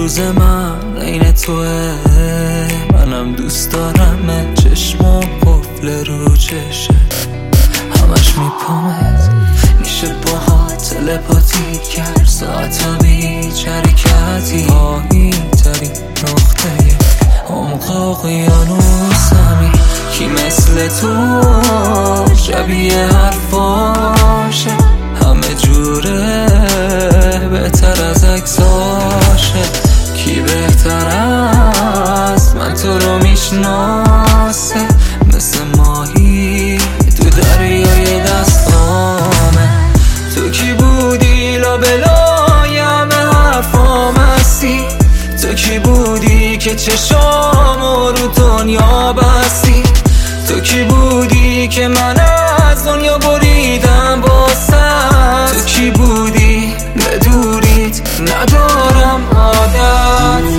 روز من عین توه، منم دوست دارم چشم و قفل رو چشه، همش میپامت میشه باها تلپاتی کرد، ساعتا بیچ حرکتی ماهی ترین نقطه عمق اقیانوسمی، کی مثل تو شبیه حرفاشه، همه جوره بهتر از عکساشه، کی بهتر از من تو رو میشناسه، مثل ماهی تو دریای دستامه، تو کی بودی لابلای همه حرفام هستی، تو کی بودی که چشامو رو دنیا بستی، تو کی بودی که من از دنیا بریدم باست، تو کی بودی به دوریت ندارم عادت.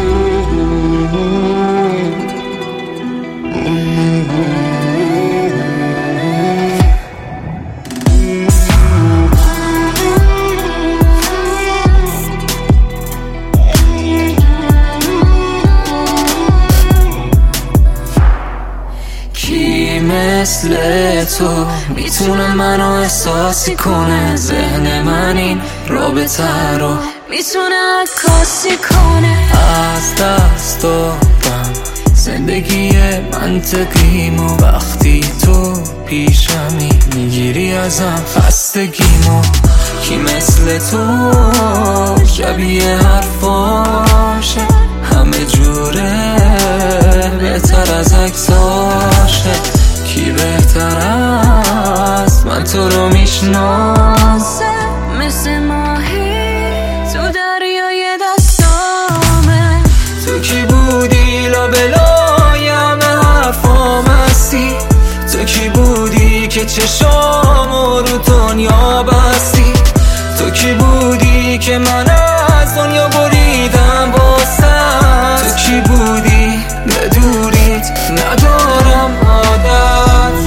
مثل تو میتونه منو احساسی کنه، ذهن من این رابطه رو میتونه عکاسی کنه، از دست دادم زندگی منطقیمو، وقتی تو پیشمی میگیری ازم خستگیمو، کی مثل تو شبیه حرفاشه، همه جوره بهتر از عکساشه، کی بهتر از من تو رو میشناسه، مثل ماهی تو دریای دستامه، تو کی بودی لابلای همه حرفام هستی، تو کی بودی که چشامو رو دنیا بستی، تو کی بودی که من از دنیا بریدم باست، تو کی بودی به دوریت ندارم عادت.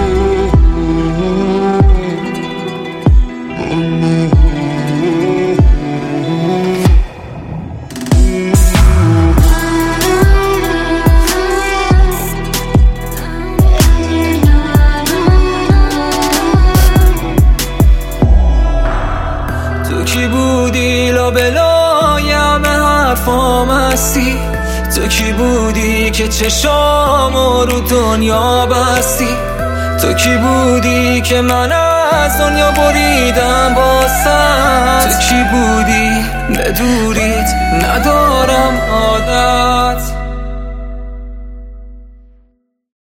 تو کی بودی لابلای همه حرفام هستی، تو کی بودی که چشامو رو دنیا بستی، تو کی بودی که من از دنیا بریدم باست، تو کی بودی به دوریت ندارم عادت.